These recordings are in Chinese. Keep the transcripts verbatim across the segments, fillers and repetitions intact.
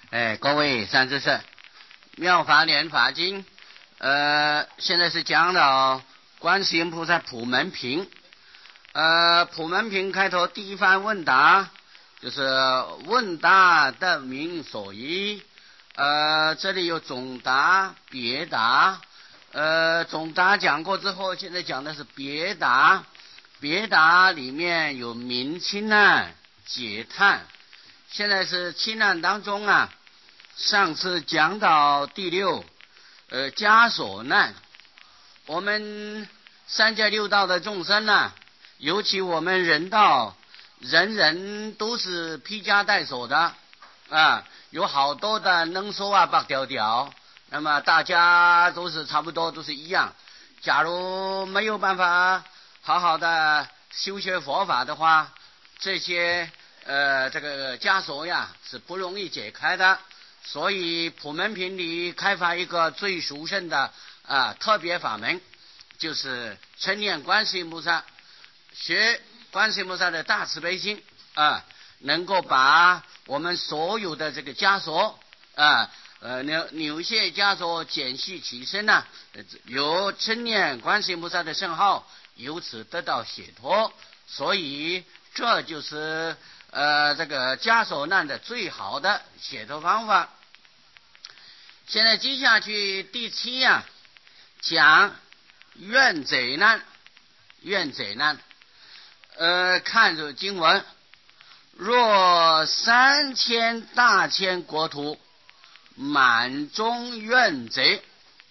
哎，各位善知识，《妙法莲华经》呃，现在是讲到观世音菩萨普门品。呃，普门品开头第一番问答，就是问答的名所依。呃，这里有总答、别答。呃，总答讲过之后，现在讲的是别答。别答里面有明清难、解叹。现在是清难当中啊，上次讲到第六，呃，枷锁难。我们三界六道的众生啊，尤其我们人道，人人都是披枷带锁的啊，有好多的能说啊白条条，那么大家都是差不多都是一样。假如没有办法好好的修学佛法的话，这些呃这个枷锁呀是不容易解开的。所以普门品里开发一个最殊胜的啊特别法门，就是称念观世音菩萨，学观世音菩萨的大慈悲心啊，能够把我们所有的这个枷锁啊呃扭扭卸枷锁减去其身呐、啊，由称念观世音菩萨的圣号，由此得到解脱。所以这就是呃这个枷锁难的最好的解脱方法。现在接下去第七呀、啊，讲怨贼难。怨贼难，呃，看着经文，若三千大千国土满中怨贼。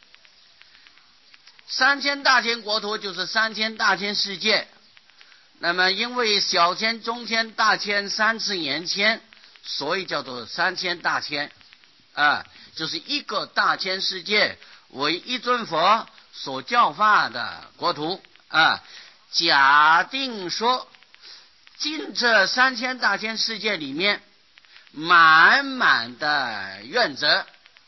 三千大千国土就是三千大千世界。那么因为小千、中千、大千三次延千，所以叫做三千大千啊，就是一个大千世界为一尊佛所教化的国土啊。假定说进这三千大千世界里面满满的怨贼，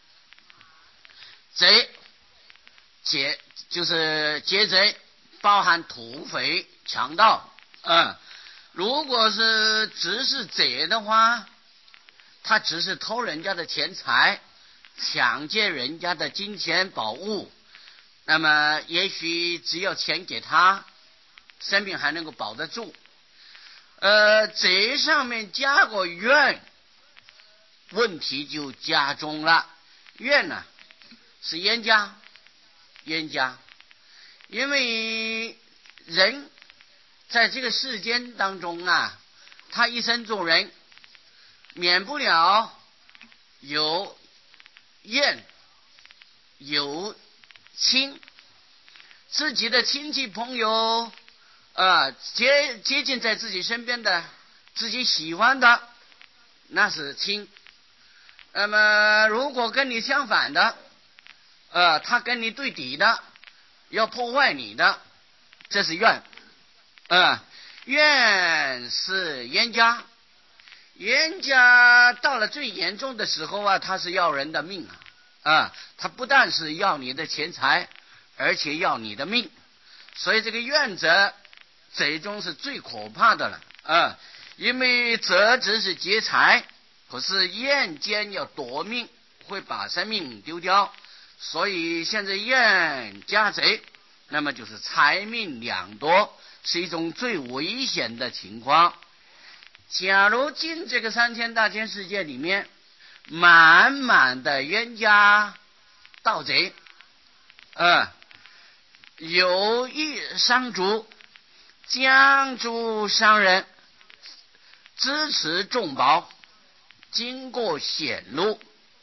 贼劫就是劫贼，包含土匪、强盗。嗯，如果是只是贼的话，他只是偷人家的钱财，抢劫人家的金钱宝物，那么也许只要钱给他，生命还能够保得住。呃，贼上面加过怨，问题就加重了。怨呢是冤家，冤家，因为人在这个世间当中啊，他一生做人，免不了有怨有亲，自己的亲戚朋友呃接接近在自己身边的，自己喜欢的，那是亲。那么如果跟你相反的，呃他跟你对敌的，要破坏你的，这是怨。呃怨是冤家，冤家到了最严重的时候啊，他是要人的命啊啊，他不但是要你的钱财，而且要你的命。所以这个怨者贼中是最可怕的了啊，因为贼只是劫财，可是怨奸要夺命，会把生命丢掉。所以现在怨加贼，那么就是财命两夺，是一种最危险的情况。假如进这个三千大千世界里面满满的冤家盗贼，呃有意商主将诸商人支持众宝，经过显露。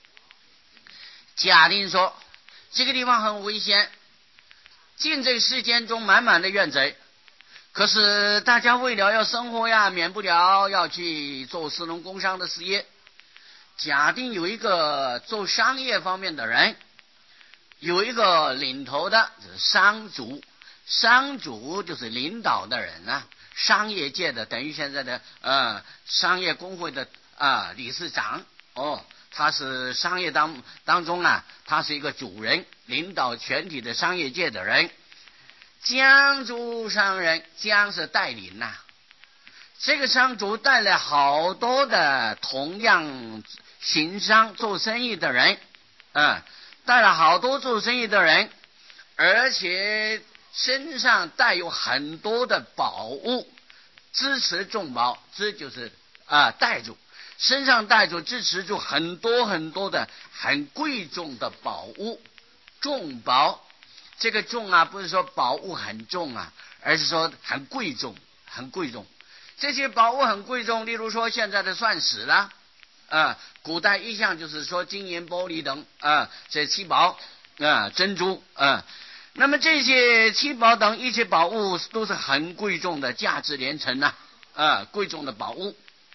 假定说这个地方很危险，进这个世间中满满的怨贼，可是大家为了要生活呀，免不了要去做私农工商的事业。假定有一个做商业方面的人，有一个领头的就是商主，商主就是领导的人啊，商业界的等于现在的呃商业工会的啊、呃、理事长哦，他是商业当当中啊，他是一个主人，领导全体的商业界的人。将诸商人，将是带领呐、啊， 这个商主带来好多的同样行商做生意的人，嗯，带了好多做生意的人，而且身上带有很多的宝物，支持众宝，这就是啊带住，身上带着支持住很多很多的很贵重的宝物，重宝。这个重啊，不是说宝物很重啊，而是说很贵重，很贵重。这些宝物很贵重，例如说现在的钻石啦，啊，古代一向就是说金银玻璃等啊，这七宝啊，珍珠啊，那么这些七宝等一切宝物都是很贵重的，价值连城呐，啊，贵重的宝物。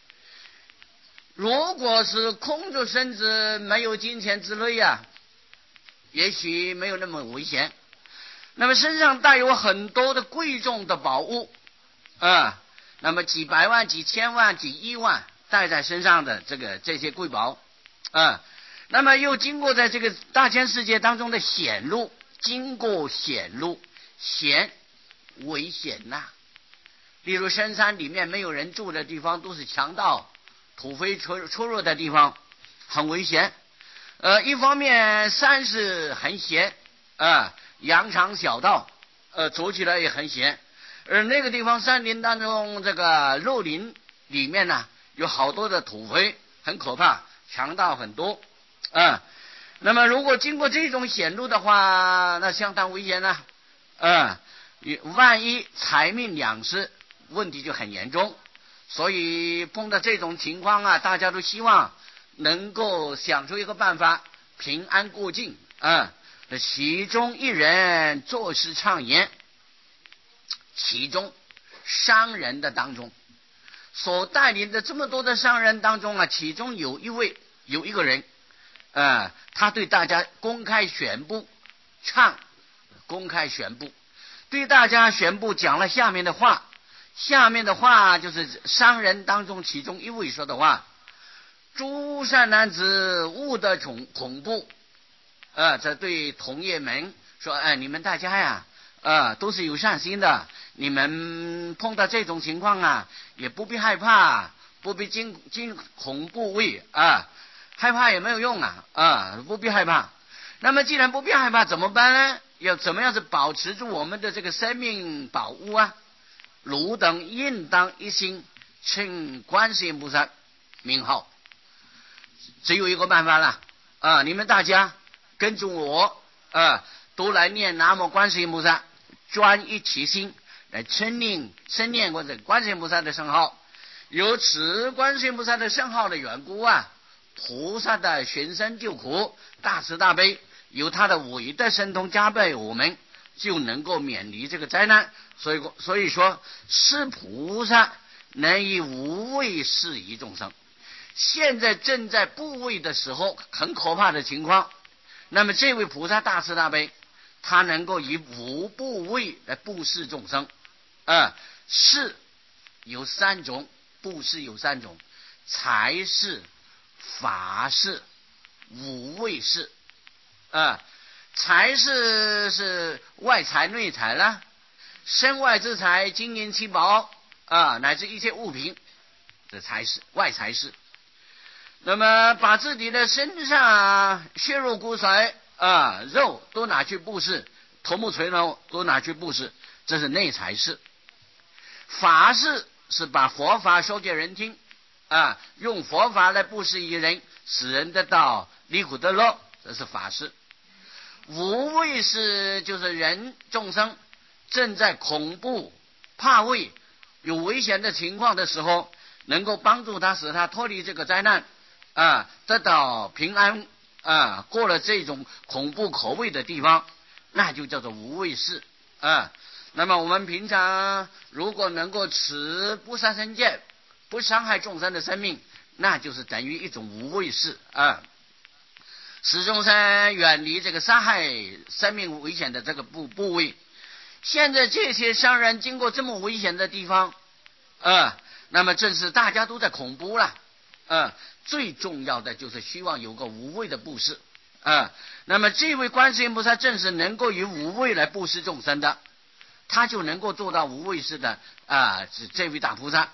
如果是空着身子没有金钱之类啊，也许没有那么危险。那么身上带有很多的贵重的宝物啊，那么几百万、几千万、几亿万带在身上的这个这些贵宝啊，那么又经过在这个大千世界当中的显露，经过显露，险危险呐、啊。例如深山里面没有人住的地方，都是强盗、土匪出出入的地方，很危险。呃，一方面山是很险啊，羊肠小道，呃，走起来也很险。而那个地方山林当中，这个肉林里面呢，有好多的土匪，很可怕，强盗很多啊。那么如果经过这种险路的话，那相当危险啊，啊，万一财命两失，问题就很严重。所以碰到这种情况啊，大家都希望能够想出一个办法，平安过境啊。其中一人作诗畅言，其中商人的当中所带领的这么多的商人当中啊，其中有一位有一个人呃，他对大家公开宣布，唱公开宣布，对大家宣布讲了下面的话。下面的话就是商人当中其中一位说的话：诸善男子勿得恐恐怖。呃，这对同业们说，哎，你们大家呀，呃，都是有善心的，你们碰到这种情况啊，也不必害怕，不必惊惊恐怖畏啊，害怕也没有用啊，啊，不必害怕。那么既然不必害怕，怎么办呢？要怎么样子保持住我们的这个生命宝物啊？汝等应当一心称观世音菩萨名号，只有一个办法了啊！你们大家跟着我啊，都来念南无观世音菩萨，专一其心来称念称念过这观世音菩萨的圣号。由此观世音菩萨的圣号的缘故啊，菩萨的寻声救苦，大慈大悲，由他的伟大神通加倍，我们就能够免离这个灾难。所以所以说是菩萨能以无畏施于众生。现在正在怖畏的时候，很可怕的情况，那么这位菩萨大慈大悲，他能够以无怖畏来布施众生啊。施有三种，布施有三种：财施、法施、无畏施啊。财施是外财内财啦，身外之财，金银七宝啊，乃至一切物品，这财施，外财施。那么把自己的身上血肉骨髓啊，肉都拿去布施，头目垂头都拿去布施，这是内财施。法施是把佛法说给人听啊，用佛法来布施于人，使人得到离苦得乐，这是法施。无畏施就是人众生正在恐怖、怕畏、有危险的情况的时候，能够帮助他，使他脱离这个灾难啊，得到平安啊，过了这种恐怖可畏的地方，那就叫做无畏施啊。那么我们平常如果能够持不杀生戒，不伤害众生的生命，那就是等于一种无畏施啊，使众生远离这个杀害生命危险的这个部部位。现在这些商人经过这么危险的地方啊，那么正是大家都在恐怖了啊。最重要的就是希望有个无畏的布施啊。那么这位观世音菩萨正是能够以无畏来布施众生的，他就能够做到无畏施的啊，这位大菩萨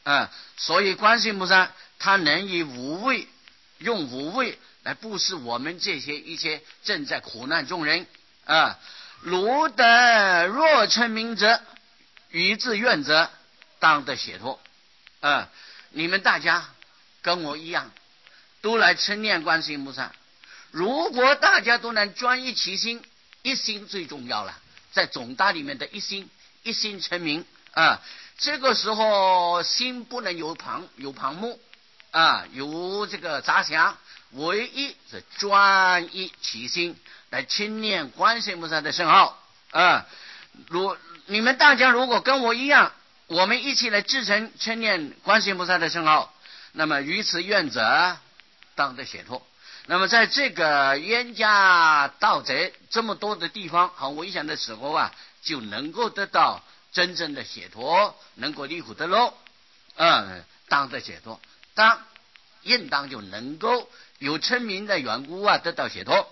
啊，所以观世音菩萨他能以无畏，用无畏来布施我们这些一些正在苦难众人啊。如得若成名者，于自愿者，当得解脱啊。你们大家跟我一样，都来称念观世音菩萨。如果大家都能专一其心，一心最重要了，在总大里面的一心，一心成名啊。这个时候心不能有旁有旁目啊，有这个杂想，唯一是专一其心来称念观世音菩萨的圣号啊。如你们大家如果跟我一样，我们一起来至诚称念观世音菩萨的圣号，那么于此愿者，当得解脱。那么在这个冤家盗贼这么多的地方很危险的时候啊，就能够得到真正的解脱，能够离苦得乐，嗯，当得解脱，当应当就能够有称名的缘故啊，得到解脱。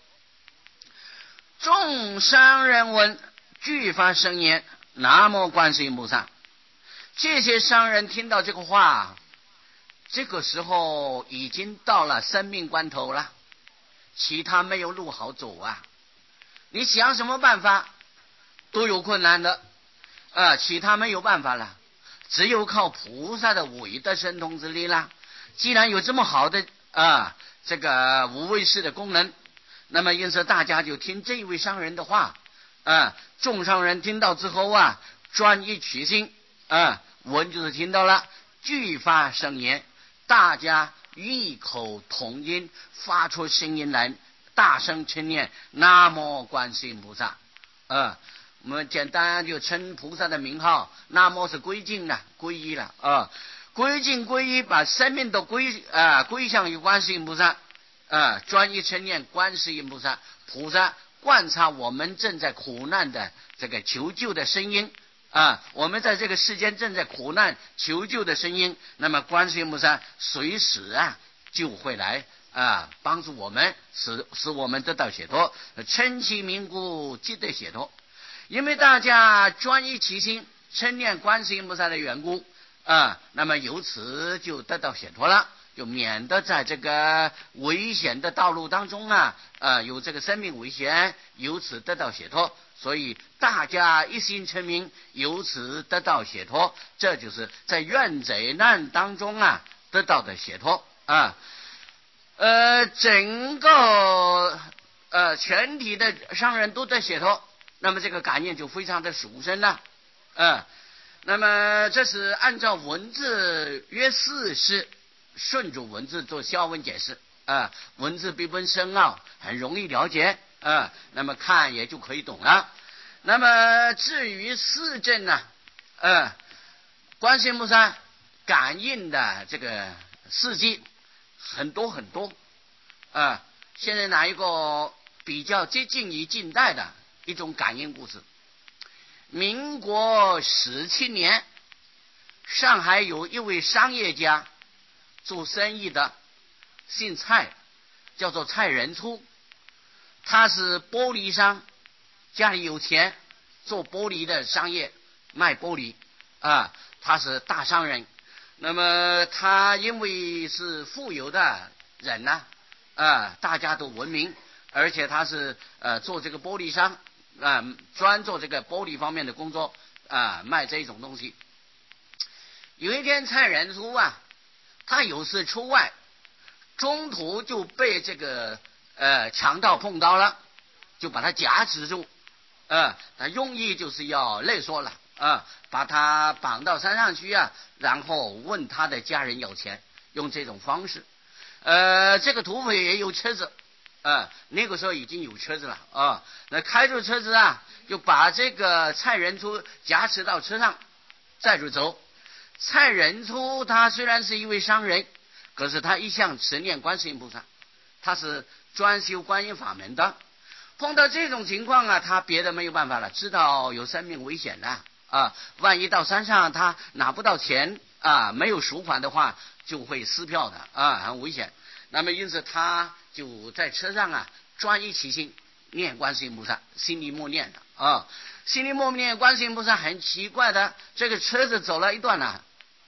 众商人闻，俱发声言：南无观世音菩萨。这些商人听到这个话，这个时候已经到了生命关头了，其他没有路好走啊！你想什么办法都有困难的啊，其他没有办法了，只有靠菩萨的伟大神通之力啦。既然有这么好的啊这个无畏式的功能，那么因此大家就听这一位商人的话啊。众商人听到之后啊，专一取心啊，闻就是听到了，俱发声言，大家异口同音发出声音来，大声称念南无观世音菩萨啊。我们简单就称菩萨的名号，南无是归敬了，皈依了啊，归敬皈依，把生命都归啊归向于观世音菩萨啊，专一称念观世音菩萨。菩萨观察我们正在苦难的这个求救的声音啊，我们在这个世间正在苦难求救的声音，那么观世音菩萨随时啊就会来啊帮助我们，使使我们得到解脱，称其名故即得解脱。因为大家专一其心，称念观世音菩萨的缘故啊，那么由此就得到解脱了，就免得在这个危险的道路当中啊，呃，有这个生命危险，由此得到解脱。所以大家一心称名，由此得到解脱，这就是在怨贼难当中啊得到的解脱啊。呃，整个呃全体的商人都得解脱，那么这个感应就非常的殊胜了，呃，那么这是按照文字约四是顺着文字做消文解释啊、呃，文字比本深奥，很容易了解啊、呃，那么看也就可以懂了。那么至于四正呢，呃，观世音菩萨感应的这个事迹很多很多啊、呃，现在拿一个比较接近于近代的一种感应故事。民国十七年，上海有一位商业家做生意的，姓蔡，叫做蔡仁初，他是玻璃商，家里有钱，做玻璃的商业，卖玻璃啊，他是大商人。那么他因为是富有的人呢、啊，啊，大家都闻名，而且他是呃做这个玻璃商啊，专做这个玻璃方面的工作啊，卖这种东西。有一天蔡仁初啊，他有事出外，中途就被这个呃强盗碰到了，就把他夹持住，呃，他用意就是要勒索了啊，把他绑到山上去啊，然后问他的家人要钱，用这种方式。呃，这个土匪也有车子，呃，那个时候已经有车子了啊，那开着车子啊，就把这个蔡仁初夹持到车上，载着走。蔡仁初他虽然是一位商人，可是他一向持念观世音菩萨，他是专修观音法门的。碰到这种情况啊，他别的没有办法了，知道有生命危险了啊，万一到山上他拿不到钱啊，没有赎款的话，就会撕票的啊，很危险。那么因此他就在车上啊，专一其心念观世音菩萨，心里默念的啊，心里默念观世音菩萨。很奇怪的，这个车子走了一段呢、啊，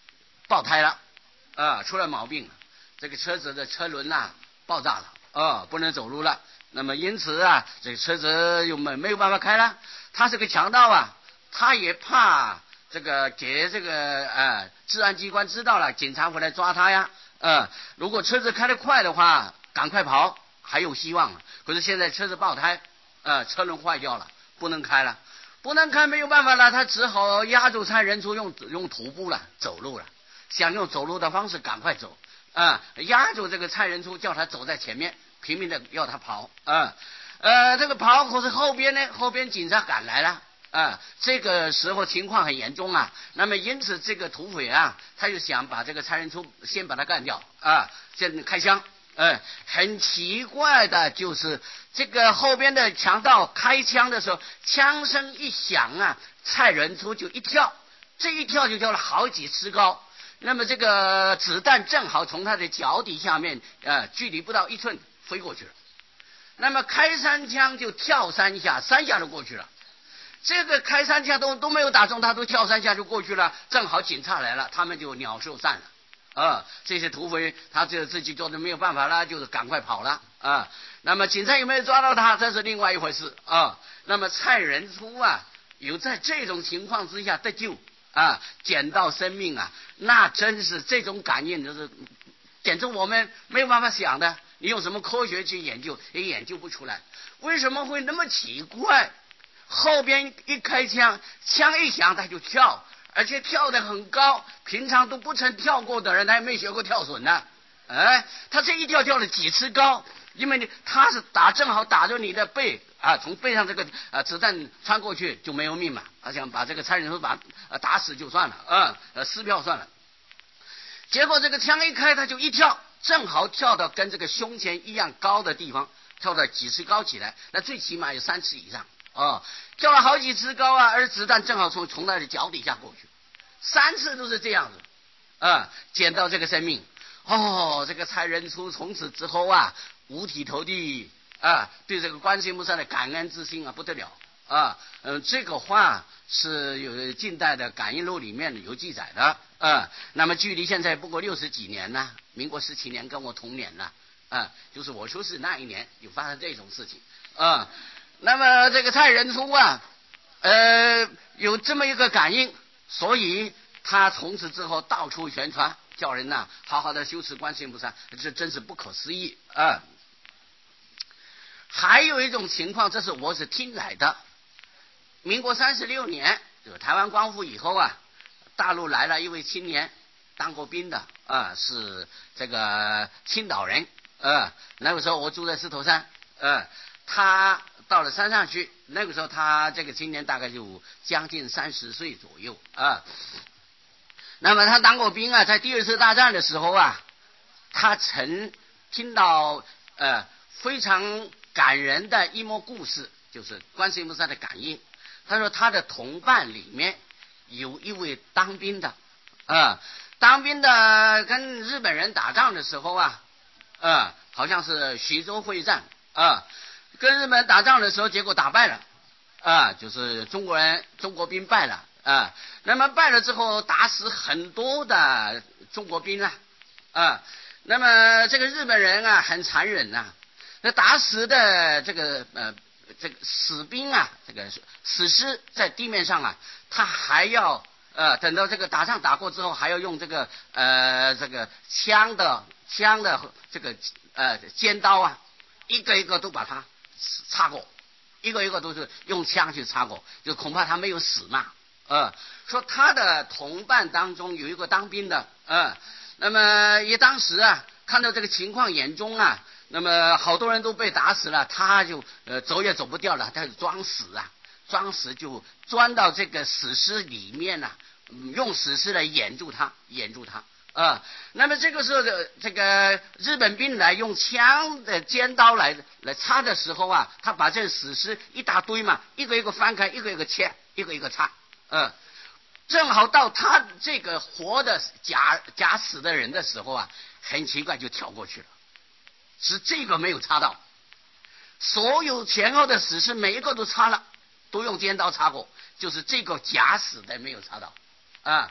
爆胎了，啊，出了毛病了，这个车子的车轮呐、啊、爆炸了，啊，不能走路了。那么因此啊，这个车子又没没有办法开了。他是个强盗啊，他也怕这个给这个呃治安机关知道了，警察回来抓他呀。呃，如果车子开得快的话，赶快跑还有希望了。可是现在车子爆胎，呃，车轮坏掉了，不能开了，不能开没有办法了，他只好压住蔡仁初用用徒步了，走路了，想用走路的方式赶快走啊、呃，压住这个蔡仁初，叫他走在前面。拼命的要他跑啊，呃，这个跑可是后边呢，后边警察赶来了啊，这个时候情况很严重啊。那么因此这个土匪啊，他就想把这个蔡仁初先把他干掉啊，先开枪。呃，很奇怪的就是这个后边的强盗开枪的时候，枪声一响啊，蔡仁初就一跳，这一跳就跳了好几尺高。那么这个子弹正好从他的脚底下面，呃，距离不到一寸。飞过去了，那么开三枪就跳三下，三下就过去了。这个开三枪都都没有打中，他都跳三下就过去了。正好警察来了，他们就鸟兽散了。啊，这些土匪他就自己做的没有办法了，就是赶快跑了啊。那么警察有没有抓到他，这是另外一回事啊。那么蔡仁初啊，有在这种情况之下得救啊，捡到生命啊，那真是这种感应，就是简直我们没有办法想的。你用什么科学去研究也研究不出来，为什么会那么奇怪？后边一开枪，枪一响他就跳，而且跳得很高，平常都不曾跳过的人，他也没学过跳绳呢。哎，他这一跳跳了几尺高，因为你他是打正好打着你的背啊，从背上这个啊子弹穿过去就没有命嘛。他想把这个蔡仁初把啊打死就算了，啊，呃撕票算了。结果这个枪一开，他就一跳。正好跳到跟这个胸前一样高的地方，跳到几尺高起来，那最起码有三尺以上啊、哦，跳了好几尺高啊，而子弹正好从从他的脚底下过去，三次都是这样子啊，捡到这个生命。哦，这个蔡仁初从此之后啊，五体投地啊，对这个观世音菩萨的感恩之心啊不得了啊。嗯，这个话是有近代的感应录里面有记载的啊。那么距离现在不过六十几年呢，民国十七年跟我同年了啊，就是我出世那一年有发生这种事情啊。那么这个蔡仁初啊，呃，有这么一个感应，所以他从此之后到处宣传，叫人呐、啊、好好的修持观世音菩萨，这真是不可思议啊。还有一种情况，这是我是听来的。民国三十六年，这个台湾光复以后啊，大陆来了一位青年，当过兵的啊，是这个青岛人啊。那个时候我住在狮头山，呃，他到了山上去，那个时候他这个青年大概就将近三十岁左右啊。那么他当过兵啊，在第二次大战的时候啊，他曾听到呃非常感人的一幕故事，就是观世音菩萨的感应。他说他的同伴里面有一位当兵的啊，当兵的跟日本人打仗的时候啊，啊，好像是徐州会战啊，跟日本人打仗的时候，结果打败了啊，就是中国人中国兵败了啊。那么败了之后，打死很多的中国兵啊啊。那么这个日本人啊很残忍呐、啊，那打死的这个呃。这个死兵啊，这个死尸在地面上啊，他还要呃等到这个打仗打过之后，还要用这个呃这个枪的枪的这个呃尖刀啊，一个一个都把它插过，一个一个都是用枪去插过，就恐怕他没有死嘛。呃，说他的同伴当中有一个当兵的，呃，那么也当时啊看到这个情况严重啊。那么好多人都被打死了，他就呃走也走不掉了，他就装死啊，装死就钻到这个死尸里面呐、啊嗯，用死尸来掩住他，掩住他啊、呃。那么这个时候的这个日本兵来用枪的尖刀来来插的时候啊，他把这个死尸一大堆嘛，一个一个翻开，一个一个切，一个一个插，呃，正好到他这个活的假假死的人的时候啊，很奇怪就跳过去了。是这个没有插到，所有前后的死尸每一个都插了，都用尖刀插过，就是这个假死的没有插到啊。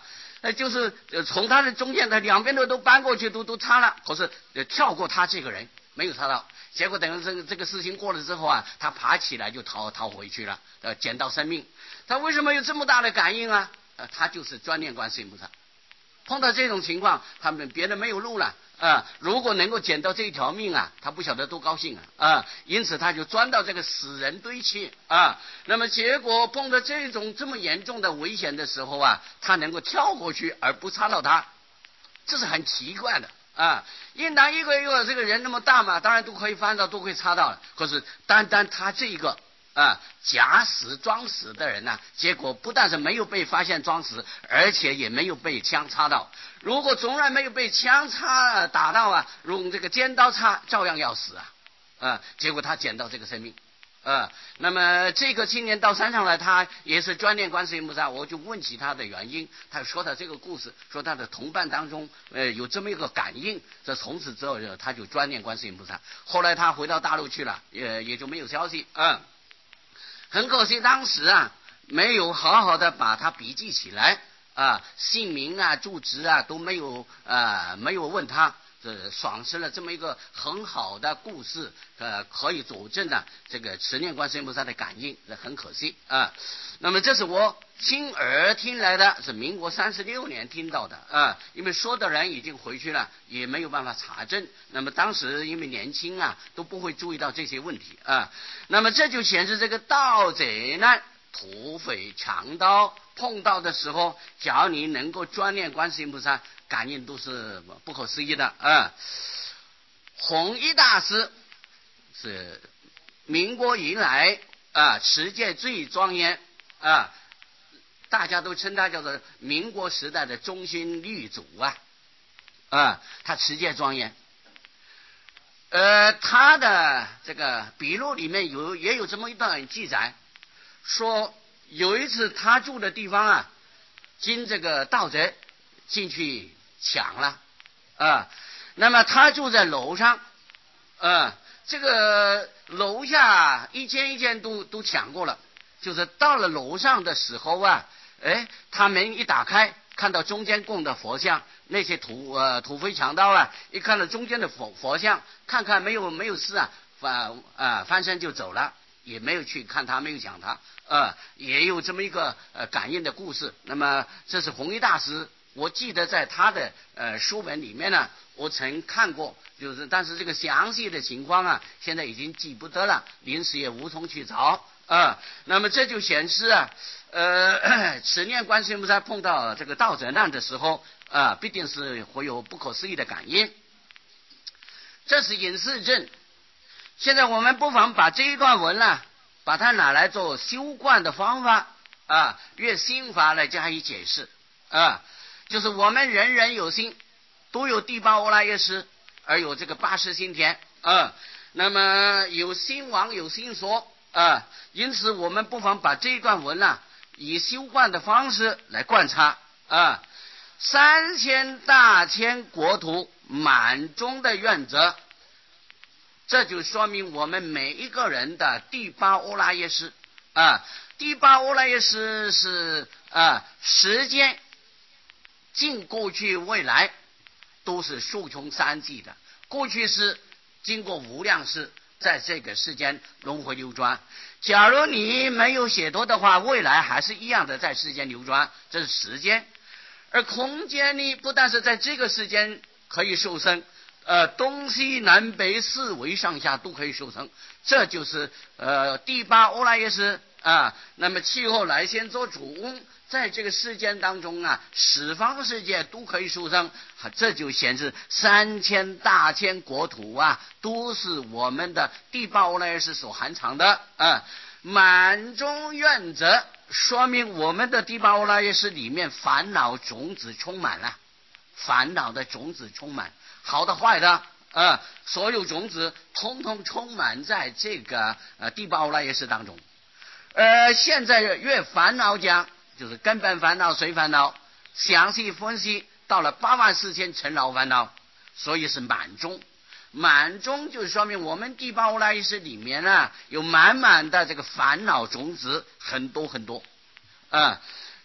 呃，就是从他的中间的两边的都搬过去，都都擦了，可是跳过他这个人没有擦到。结果等这个这个事情过了之后啊，他爬起来就逃逃回去了，呃，捡到生命。他为什么有这么大的感应啊？呃，他就是专念观世音菩萨。碰到这种情况，他们别人没有路了啊、呃！如果能够捡到这一条命啊，他不晓得多高兴啊啊、呃！因此他就钻到这个死人堆去啊。那么结果碰到这种这么严重的危险的时候啊，他能够跳过去而不擦到他，这是很奇怪的啊。应当一个一个这个人那么大嘛，当然都可以翻到，都可以擦到。可是单单他这一个。啊，假死装死的人呢、啊，结果不但是没有被发现装死，而且也没有被枪插到。如果从来没有被枪插打到啊，用这个尖刀插，照样要死啊！啊，结果他捡到这个生命。啊，那么这个青年到山上来，他也是专念观世音菩萨。我就问起他的原因，他说他这个故事，说他的同伴当中，呃，有这么一个感应。这从此之后，他就专念观世音菩萨。后来他回到大陆去了，也也就没有消息。嗯。很可惜，当时啊没有好好的把他笔记起来啊，姓名啊、住址啊都没有啊，没有问他，这丧失了这么一个很好的故事，呃，可以佐证呢这个持念观世音菩萨的感应，这很可惜啊。那么这是我亲耳听来的，是民国三十六年听到的啊，因为说的人已经回去了，也没有办法查证。那么当时因为年轻啊，都不会注意到这些问题啊。那么这就显示这个盗贼呢、土匪、强盗碰到的时候，只要你能够专念观世音菩萨，感应都是不可思议的啊。弘一大师是民国以来啊持戒最庄严啊，大家都称他叫做民国时代的中心律祖啊，啊，他持戒庄严。呃，他的这个笔录里面有也有这么一段记载，说有一次他住的地方啊，经这个盗贼进去抢了啊，那么他住在楼上，啊，这个楼下一间一间都都抢过了。就是到了楼上的时候啊，哎，他门一打开，看到中间供的佛像，那些土呃土匪强盗啊，一看到中间的佛佛像，看看没有没有事啊，翻啊翻身就走了，也没有去看他，没有讲他，呃，也有这么一个呃感应的故事。那么这是弘一大师，我记得在他的呃书本里面呢，我曾看过，就是但是这个详细的情况啊，现在已经记不得了，临时也无从去找。啊，那么这就显示啊，呃，持念观世音菩萨碰到这个盗贼难的时候啊，必定是会有不可思议的感应。这是隐士证。现在我们不妨把这一段文呢、啊，把它拿来做修观的方法啊，用心法来加以解释啊，就是我们人人有心，都有第八阿赖耶识，而有这个八识心田啊，那么有心王有心所。啊，因此我们不妨把这一段文啊，以修观的方式来观察啊。三千大千国土满中的原则，这就说明我们每一个人的第八阿赖耶识啊。第八阿赖耶识是啊，时间尽过去未来都是数穷三际的，过去是经过无量世。在这个世间轮回流转，假如你没有解脱的话，未来还是一样的在世间流转，这是时间。而空间呢，不但是在这个世间可以受生，呃，东西南北四维上下都可以受生，这就是呃第八阿赖耶识啊。那么气候来先做主，在这个世间当中啊，十方世界都可以受生，这就显示三千大千国土啊，都是我们的第八阿赖耶识所含藏的啊。满中原则说明我们的第八阿赖耶识里面烦恼种子充满了，烦恼的种子充满，好的坏的啊，所有种子通通充满在这个呃第八阿赖耶识当中。呃，现在越烦恼讲，就是根本烦恼、随烦恼，详细分析到了八万四千尘劳烦恼，所以是满中。满中就说明我们第八阿赖耶识里面啊，有满满的这个烦恼种子，很多很多啊。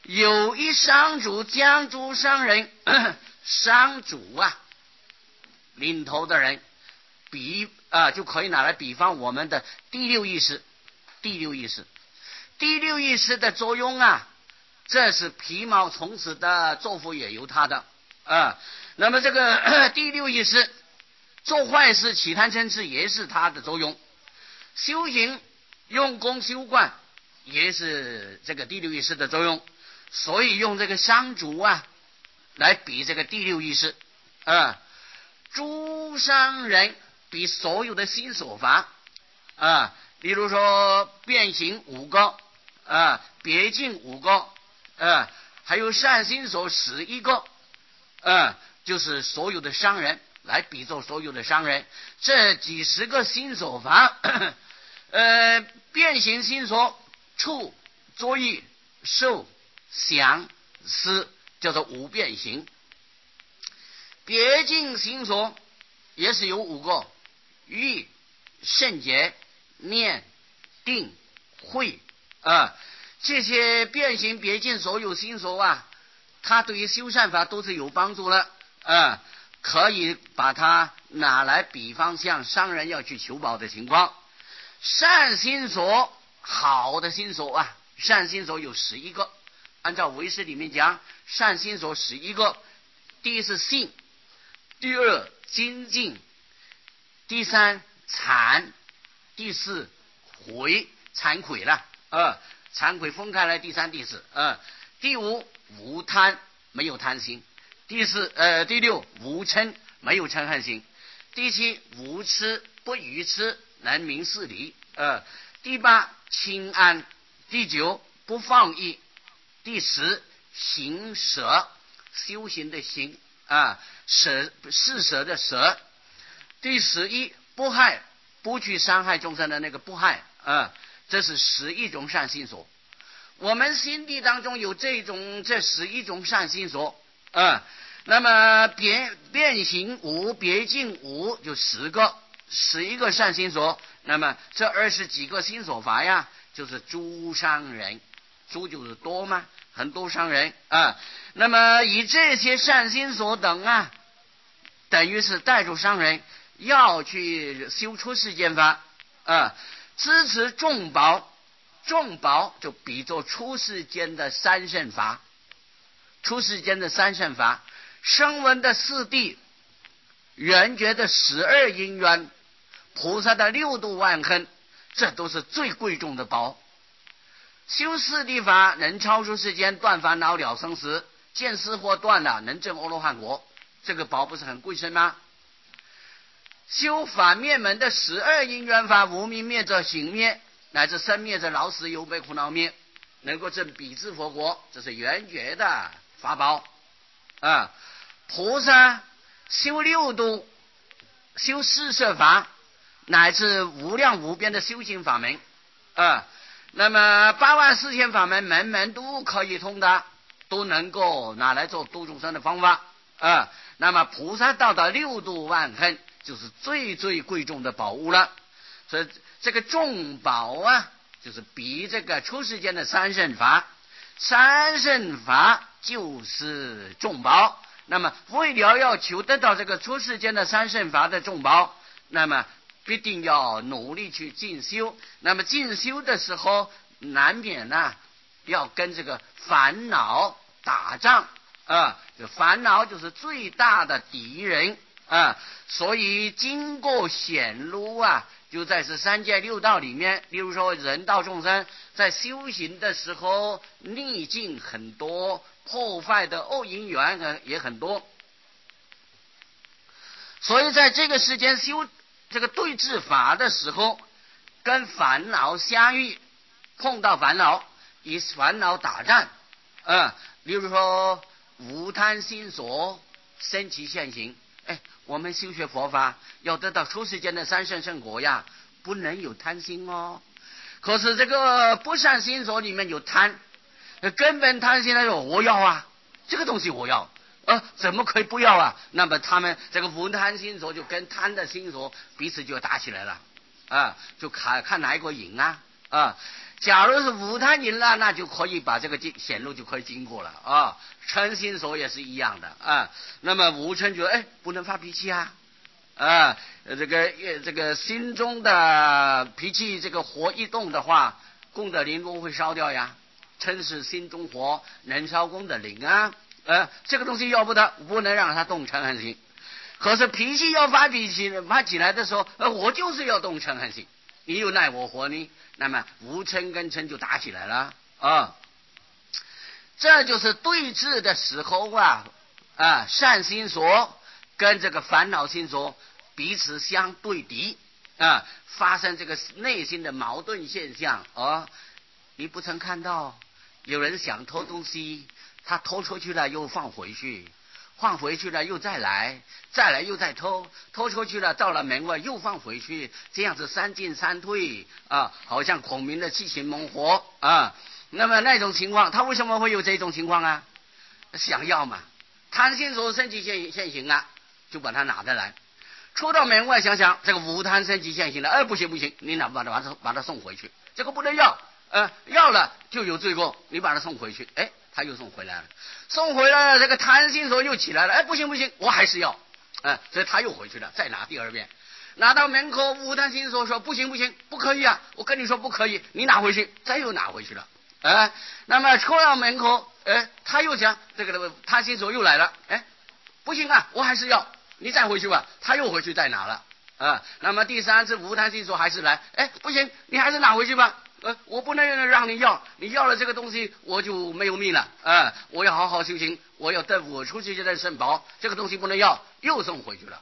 有一商主将诸商人，商主啊，领头的人，比啊就可以拿来比方我们的第六意识。第六意识，第六意识的作用啊，这是皮毛从此的作福也由他的啊。那么这个第六意识做坏事、起贪嗔痴也是他的作用，修行用功修观也是这个第六意识的作用，所以用这个商主啊来比这个第六意识啊。诸商人比所有的心所法啊，例如说变形五个啊，别境五个啊，还有善心所十一个啊，就是所有的商人来比作所有的商人，这几十个心所法，呃，变形心所触、作意、受、想、思，叫做五变形。别境心所也是有五个：欲、圣洁、念、定、慧啊。这些变形别境所有心所啊，它对于修善法都是有帮助了啊，可以把它拿来比方像商人要去求宝的情况。善心所，好的心所啊，善心所有十一个，按照唯识里面讲，善心所十一个。第一是信，第二精进，第三惭，第四悔，惭愧了啊，惭愧分开来，第三第四啊。第五无贪，没有贪心。第四呃第六无嗔，没有嗔恨心。第七无痴，不愚痴，能明事理呃。第八清安。第九不放逸。第十行舍，修行的行啊，舍是舍的舍。第十一不害，不去伤害众生的那个不害啊，这是十一种善心所。我们心地当中有这种这十一种善心所啊，那么变变形无，别境无，就十个十一个善心所。那么这二十几个心所法呀，就是诸商人，诸就是多嘛，很多商人啊。那么以这些善心所等啊，等于是带住商人要去修出世间法啊，支持众宝。众宝就比作出世间的三圣法，出世间的三圣法，声闻的四谛，缘觉的十二因缘，菩萨的六度万行，这都是最贵重的宝。修四谛法能超出世间，断烦恼了生死，见思惑断了，能证阿罗汉果，这个宝不是很贵深吗？修反灭门的十二因缘法，无明灭者行灭，乃至生灭者老死忧悲苦恼灭，能够证彼智佛国，这是缘觉的法宝啊。菩萨修六度，修四摄法，乃至无量无边的修行法门啊。那么八万四千法门，门门都可以通达，都能够拿来做度众生的方法啊。那么菩萨道的六度万行，就是最最贵重的宝物了。所以这个众宝啊，就是比这个出世间的三圣法，三圣法就是众宝。那么为了要求得到这个出世间的三圣法的众宝，那么必定要努力去进修。那么进修的时候，难免呢、啊、要跟这个烦恼打仗啊，这烦恼就是最大的敌人啊。所以经过显露啊，就在这三界六道里面，例如说人道众生在修行的时候，逆境很多，破坏的恶因缘也很多。所以在这个世间修这个对治法的时候，跟烦恼相遇，碰到烦恼，以烦恼打战啊。例如说无贪心所生其现行，哎，我们修学佛法要得到出世间的三圣圣果呀，不能有贪心哦。可是这个不善心所里面有贪，根本贪心来说我要啊，这个东西我要啊，怎么可以不要啊？那么他们这个无贪心所就跟贪的心所彼此就打起来了啊，就看看哪一个赢啊啊！ 假如是无贪淫了，那就可以把这个显露就可以经过了啊。嗔心所也是一样的啊。那么无嗔觉得哎不能发脾气啊啊，这个这个心中的脾气这个火一动的话，功德林都会烧掉呀。嗔是心中火，能烧功德林啊。呃，这个东西要不得，不能让它动嗔恨心。可是脾气要发脾气发起来的时候，呃，我就是要动嗔恨心，你又奈我何呢？那么无嗔跟嗔就打起来了啊！这就是对峙的时候啊啊，善心所跟这个烦恼心所彼此相对敌啊，发生这个内心的矛盾现象啊。你不曾看到有人想偷东西，他偷出去了又放回去，放回去了又再来，再来又再偷，偷出去了到了门外又放回去，这样子三进三退啊，好像孔明的七擒猛火啊。那么那种情况，他为什么会有这种情况啊？想要嘛，贪心所升起现现行啊，就把它拿得来。出到门外想想，这个无贪升起现行了，哎，不行不行，你哪把它把它把它送回去，这个不能要。呃，要了就有罪过，你把他送回去，哎，他又送回来了，送回来了，这个贪心所又起来了，哎，不行不行，我还是要，哎、呃，所以他又回去了，再拿第二遍，拿到门口，无贪心所说不行不行，不可以啊，我跟你说不可以，你拿回去，再又拿回去了，哎、呃，那么出到门口，哎，他又讲这个贪心所又来了，哎，不行啊，我还是要，你再回去吧，他又回去再拿了，啊、呃，那么第三次无贪心所还是来，哎，不行，你还是拿回去吧。呃，我不能让你要，你要了这个东西，我就没有命了啊、呃！我要好好修行，我要得我出去就在圣宝，这个东西不能要，又送回去了。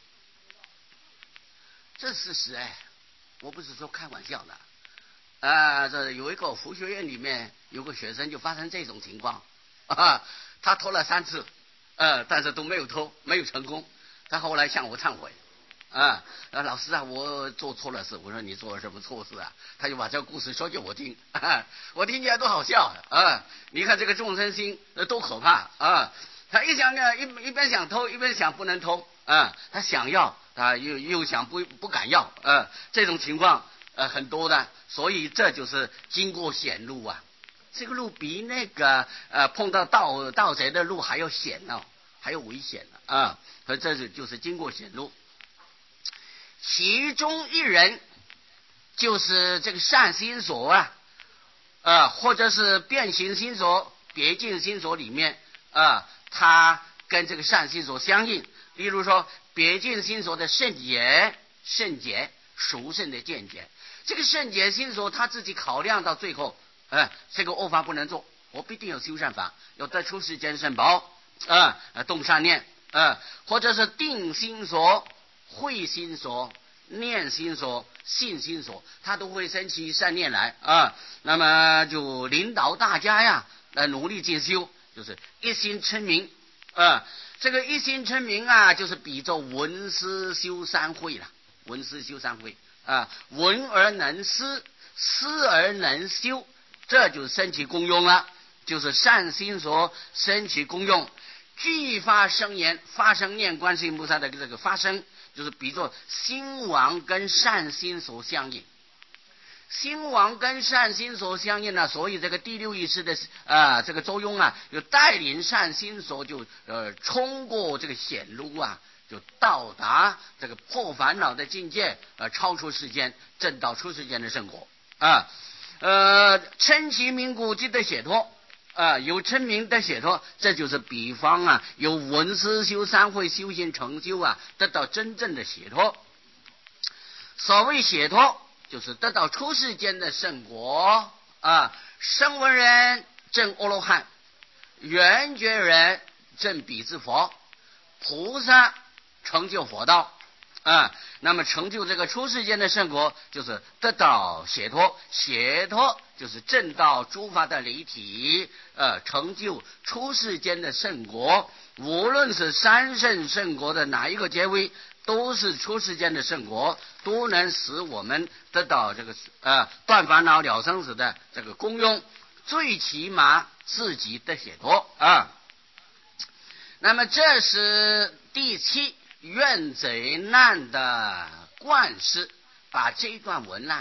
这事实哎，我不是说开玩笑的啊、呃！这有一个佛学院里面有个学生就发生这种情况啊，他偷了三次，呃，但是都没有偷，没有成功。他后来向我忏悔。啊，老师啊，我做错了事。我说你做了什么错事啊？他就把这个故事说给我听，啊、我听起来多好笑啊！你看这个众生心呃多可怕啊！他一想呢，一一边想偷，一边想不能偷啊，他想要，他又又想不不敢要啊，这种情况呃很多的，所以这就是经过险路啊。这个路比那个呃碰到盗盗贼的路还要险呢、哦，还要危险呢啊！所以这是就是经过险路。其中一人就是这个善心所啊，呃，或者是变形心所、别境心所里面啊、呃，它跟这个善心所相应。例如说，别境心所的圣洁、圣洁、殊胜的见解，这个圣洁心所他自己考量到最后，哎、呃，这个恶法不能做，我必定要修善法，要得出世间圣宝啊，呃，动善念啊、呃，或者是定心所。慧心所、念心所、信心所，他都会升起善念来啊。那么就领导大家呀，来努力进修，就是一心称名啊。这个一心称名啊，就是比作闻思修三慧了。闻思修三慧啊，闻而能思，思而能修，这就升起功用了，就是善心所升起功用。具发生言，发生念观世音菩萨的这个发生。就是比作心王跟善心所相应，心王跟善心所相应呢，所以这个第六意识的啊、呃、这个作用啊，就带领善心所就呃冲过这个险路啊，就到达这个破烦恼的境界，呃超出世间，证到出世间的圣果啊，呃称其名故即得解脱。啊，有称名的解脱，这就是比方啊，有闻思修三慧修行成就啊，得到真正的解脱。所谓解脱，就是得到出世间的圣果啊。声闻人证阿罗汉，缘觉人证彼之佛，菩萨成就佛道啊。那么成就这个出世间的圣果，就是得到解脱，解脱就是证到诸法的离体，呃，成就出世间的圣果。无论是三圣圣果的哪一个结尾，都是出世间的圣果，都能使我们得到这个呃断烦恼了生死的这个功用，最起码自己的解脱啊。那么这是第七怨贼难的观世，把这段文啊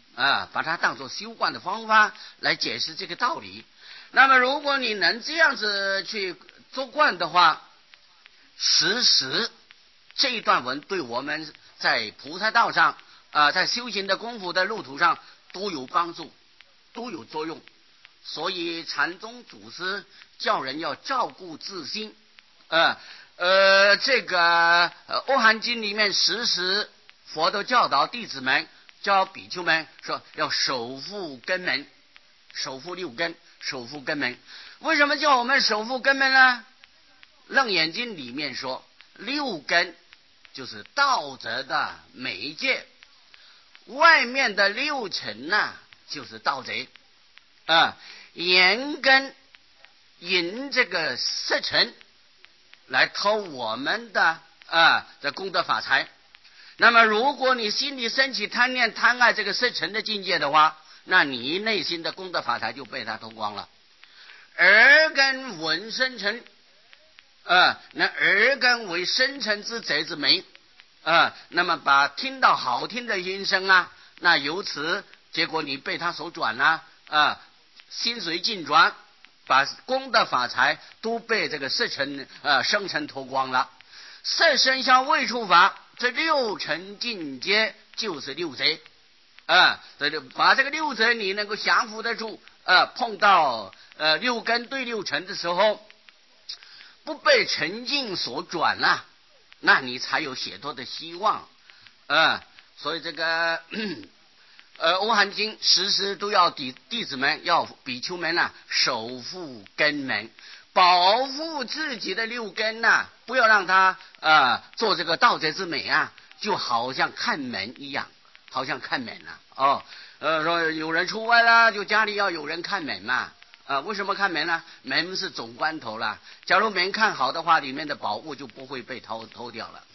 啊，把它当作修观的方法来解释这个道理。那么如果你能这样子去做观的话，实时这一段文对我们在菩萨道上啊、呃，在修行的功夫的路途上都有帮助，都有作用。所以禅宗祖师叫人要照顾自心，呃呃，这个呃《阿含经》里面时时佛都教导弟子们，教比丘们说要守护根门，守护六根，守护根门。为什么叫我们守护根门呢？《楞严经》里面说，六根就是道德的媒介，外面的六尘呐、啊，就是盗贼啊，眼根引这个色尘来偷我们的啊这功德法财。那么如果你心里升起贪念贪爱这个色尘的境界的话，那你内心的功德法财就被他偷光了。耳根闻声尘啊，那耳根为生尘之贼之媒啊，那么把听到好听的音声啊，那由此结果你被他所转了 啊, 啊，心随境转，把功德法财都被这个色尘啊生尘脱光了。色声香味触法，这六尘境界就是六贼啊，这就把这个六贼你能够降服得住啊，碰到呃六根对六尘的时候，不被尘境所转了、啊，那你才有解脱的希望啊。所以这个呃《阿含经》时时都要弟弟子们要比丘们啊守护根门，保护自己的六根呐、啊，不要让他啊做这个盗贼之美啊，就好像看门一样，好像看门啊哦呃说有人出外了，就家里要有人看门嘛。啊，为什么看门呢？门是总关头了，假如门看好的话，里面的宝物就不会被偷偷掉了。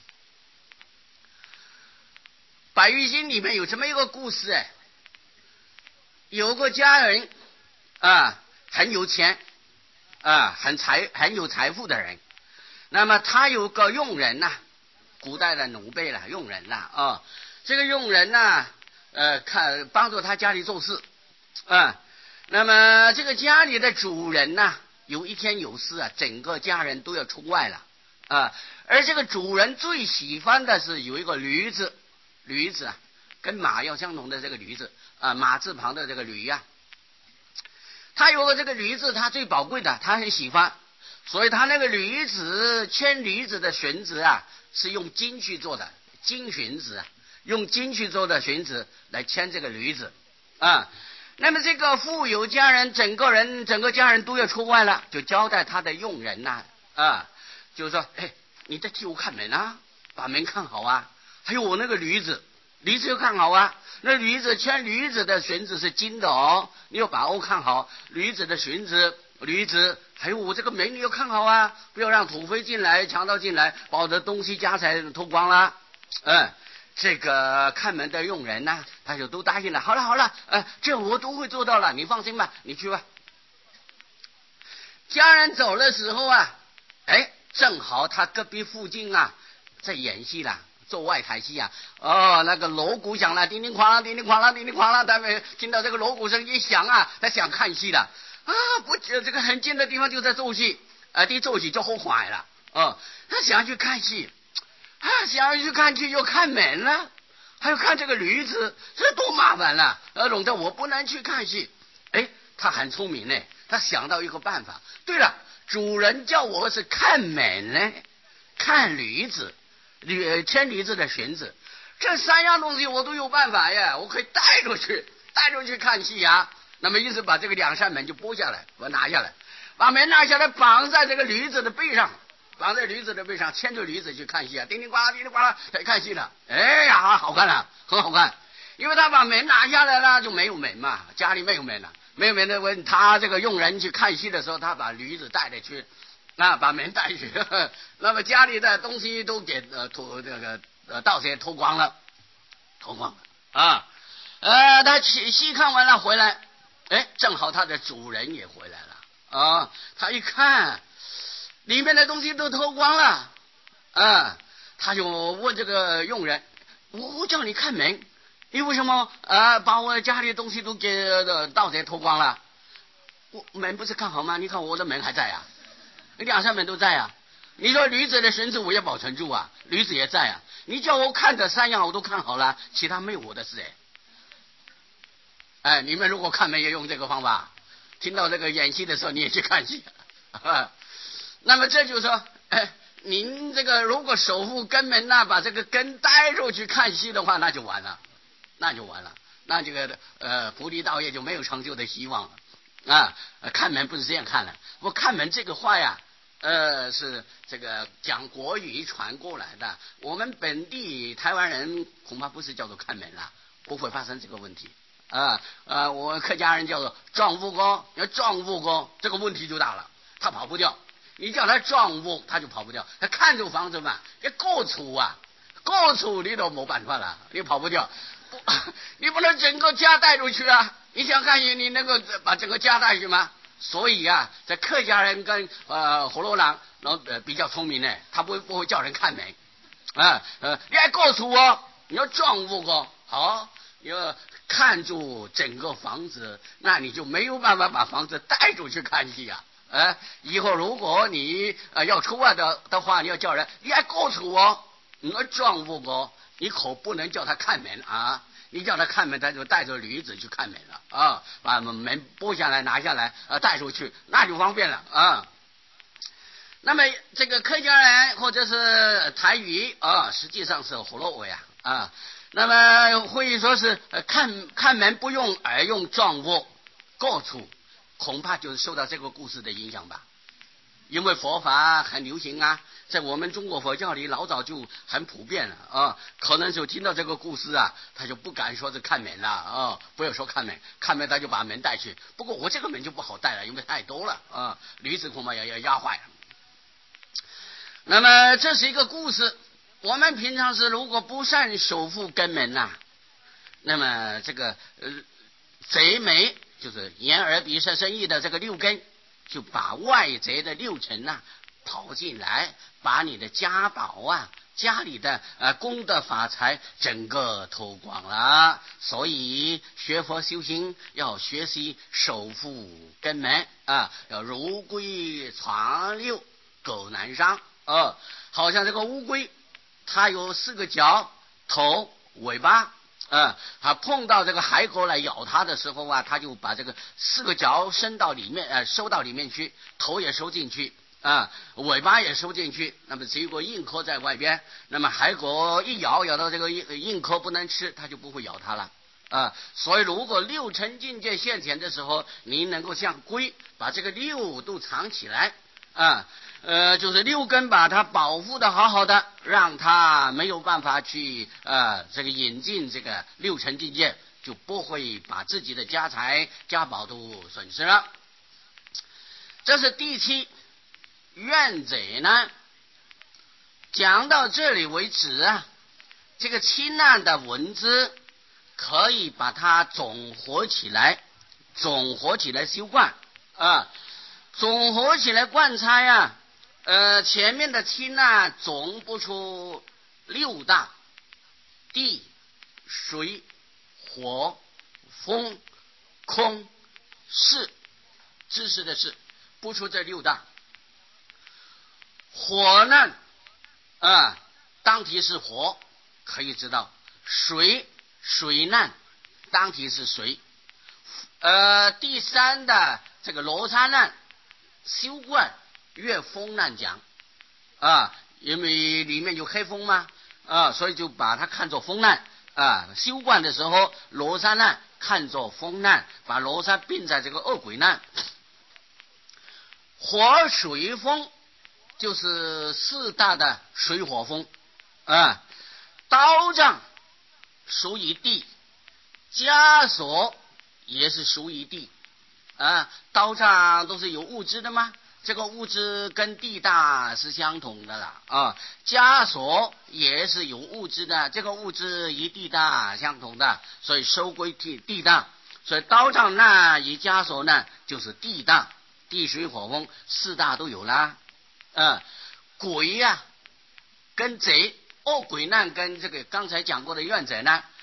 百喻经里面有这么一个故事，哎，有个家人啊很有钱啊，很财很有财富的人，那么他有个佣人呐、啊，古代的奴婢了，佣人啦啊，这个佣人呢、啊，呃，看帮助他家里做事啊。那么这个家里的主人呢、啊，有一天有事啊，整个家人都要出外了啊。而这个主人最喜欢的是有一个驴子，驴子啊，跟马要相同的这个驴子啊，马字旁的这个驴呀、啊。他有个这个驴子，他最宝贵的，他很喜欢，所以他那个驴子牵驴子的绳子啊，是用金去做的，金绳子啊，用金去做的绳子来牵这个驴子啊。那么这个富有家人，整个人整个家人都要出外了，就交代他的佣人呐 啊, 啊，就是说，哎，你再替我看门啊，把门看好啊。还有我那个驴子，驴子要看好啊。那驴子牵驴子的绳子是金的哦，你要把握看好驴子的绳子，驴子还有我这个门你要看好啊，不要让土匪进来、强盗进来，把我的东西家财偷光了。嗯。这个看门的佣人呢、啊，他就都答应了。好了好了，呃，这我都会做到了，你放心吧，你去吧。家人走的时候啊，哎，正好他隔壁附近啊，在演戏啦，做外台戏啊。哦，那个锣鼓响了，叮叮哐啷，叮叮哐啷，叮叮哐啷，他们听到这个锣鼓声一响啊，他想看戏了啊，不，这个很近的地方就在做戏，啊，一做戏就后悔了，哦，他想去看戏。啊，想要去看去又看门了，还有看这个驴子，这多麻烦了！呃，弄得我不能去看戏。哎，他很聪明呢，他想到一个办法。对了，主人叫我是看门呢，看驴子，驴牵驴子的绳子，这三样东西我都有办法呀，我可以带出去，带出去看戏呀。那么，于是把这个两扇门就拨下来，我拿下来，把门拿下来，绑在这个驴子的背上。绑在驴子的背上，牵着驴子去看戏啊，叮叮呱啦，叮叮呱啦，看戏了。哎呀，好看了，很好看。因为他把门拿下来了，就没有门嘛，家里没有门了，没有门的问他这个佣人去看戏的时候，他把驴子带着去，啊，把门带去，呵呵，那么家里的东西都给呃偷这个呃盗贼偷光了，偷光了啊。呃，他戏戏看完了回来，哎，正好他的主人也回来了啊，他一看。里面的东西都偷光了，啊，他就问这个佣人：“我叫你看门， 你为什么呃把我家里的东西都给呃盗贼偷光了？我门不是看好吗？你看我的门还在啊，两扇门都在啊。你说驴子的绳子我也保存住啊，驴子也在啊。你叫我看的三样我都看好了，其他没有我的事哎。哎，你们如果看门也用这个方法，听到这个演戏的时候你也去看戏。啊、那么这就是说，哎，您这个如果守护根门呐，把这个根带入去看戏的话，那就完了，那就完了，那这个呃菩提道业就没有成就的希望了。啊，看门不是这样看的。我看门这个话呀，呃，是这个讲国语传过来的。我们本地台湾人恐怕不是叫做看门了，不会发生这个问题。啊呃，我客家人叫做撞屋哥，要撞屋哥，这个问题就大了，他跑不掉。你叫他撞屋，他就跑不掉。他看住房子嘛，要过处啊，过处你都没办法了，你跑不掉。不，你不能整个家带出去啊！你想看你你能够把整个家带去吗？所以啊，在客家人跟呃火罗郎，然后呃比较聪明呢，他不会不会叫人看门啊呃，你还过处哦，你要撞屋哦，好，你要看住整个房子，那你就没有办法把房子带出去看戏啊。呃，以后如果你呃要出外的的话，你要叫人，你还过处哦，你要撞屋哦。你可不能叫他看门啊！你叫他看门，他就带着驴子去看门了啊！把门拨下来拿下来，呃，带出去，那就方便了啊。那么这个客家人或者是台语啊，实际上是火落尾啊啊。那么会说是呃看看门不用而用撞卧过处，恐怕就是受到这个故事的影响吧。因为佛法很流行啊，在我们中国佛教里老早就很普遍了啊，可能就听到这个故事啊，他就不敢说是看门了啊，不要说看门，看门他就把门带去。不过我这个门就不好带了，因为太多了啊，驴子恐怕要要压坏了。那么这是一个故事，我们平常是如果不善守护根门呐、啊，那么这个呃贼眉就是眼耳鼻舌身意的这个六根。就把外贼的六尘呐、啊、跑进来，把你的家宝啊、家里的呃功德法财整个偷光了。所以学佛修行要学习守护根门啊，要如龟藏六，狗难伤啊。好像这个乌龟，它有四个脚、头、尾巴。啊，他碰到这个海狗来咬他的时候啊，他就把这个四个脚伸到里面，呃，收到里面去，头也收进去，啊，尾巴也收进去。那么只有个硬壳在外边。那么海狗一咬，咬到这个硬硬壳不能吃，它就不会咬它了。啊，所以如果六尘境界现前的时候，你能够像龟把这个六都藏起来，啊。呃，就是六根把它保护的好好的，让它没有办法去呃这个引进这个六尘境界，就不会把自己的家财家宝都损失了。这是第七怨贼呢。讲到这里为止啊，这个清暗的文字可以把它总合起来，总合起来修观啊，总合起来观察呀。呃，前面的清呢，总不出六大：地、水、火、风、空、识，知识的识，不出这六大。火呢，啊，当体是火，可以知道；水，水难，当体是水。呃，第三的这个罗刹难，修观。越风难讲啊，因为里面有黑风嘛啊，所以就把它看作风难啊。修观的时候，罗刹难看作风难，把罗刹并在这个恶鬼难。火水风就是四大的水火风啊。刀杖属于地，枷锁也是属于地啊。刀杖都是有物质的吗？这个物质跟地大是相同的了啊，枷锁也是有物质的，这个物质与地大相同的，所以收归地地大。所以刀杖呢与枷锁呢就是地大，地水火风四大都有啦。啊，鬼呀、啊、跟贼，恶鬼难跟这个刚才讲过的怨贼呢，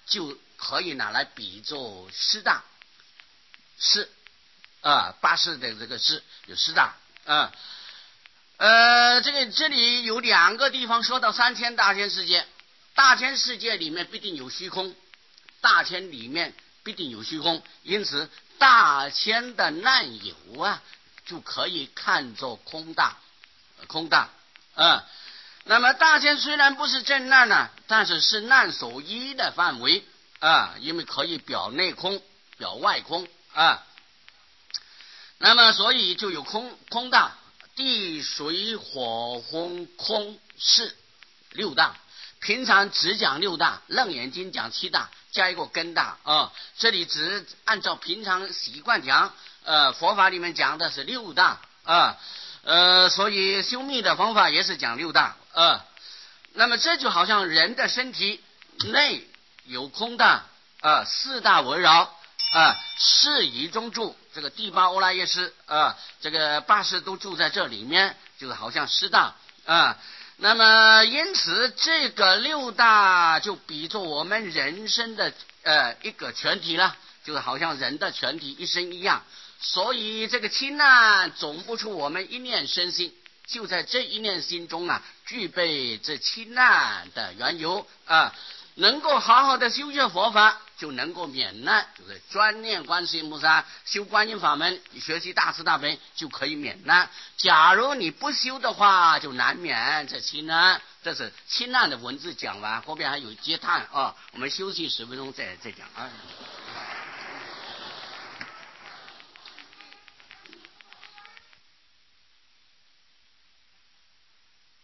就可以拿来比作四大四啊，八识的这个识有四大啊。呃，这个这里有两个地方说到三千大千世界，大千世界里面必定有虚空，大千里面必定有虚空，因此大千的难有啊，就可以看作空大，空大啊。那么大千虽然不是正难呢，但是是难所依的范围啊，因为可以表内空，表外空啊。那么所以就有空空大。地水火风空是六大，平常只讲六大，楞严经讲七大，加一个根大啊。这里只按照平常习惯讲，呃，佛法里面讲的是六大啊，呃，所以修密的方法也是讲六大啊。那么这就好像人的身体内有空大啊，四大围绕。啊，事以中住，这个第八欧拉耶识啊，这个八识都住在这里面，就是好像四大啊。那么因此，这个六大就比作我们人生的呃一个全体了，就是好像人的全体一生一样。所以这个七难总不出我们一念生心，就在这一念心中啊，具备这七难的缘由啊。能够好好的修学佛法，就能够免难，就是专念观世音菩萨，修观音法门，学习大慈大悲就可以免难。假如你不修的话，就难免这七难。这是七难的文字讲完，后边还有嗟叹啊，我们休息十分钟再再讲啊。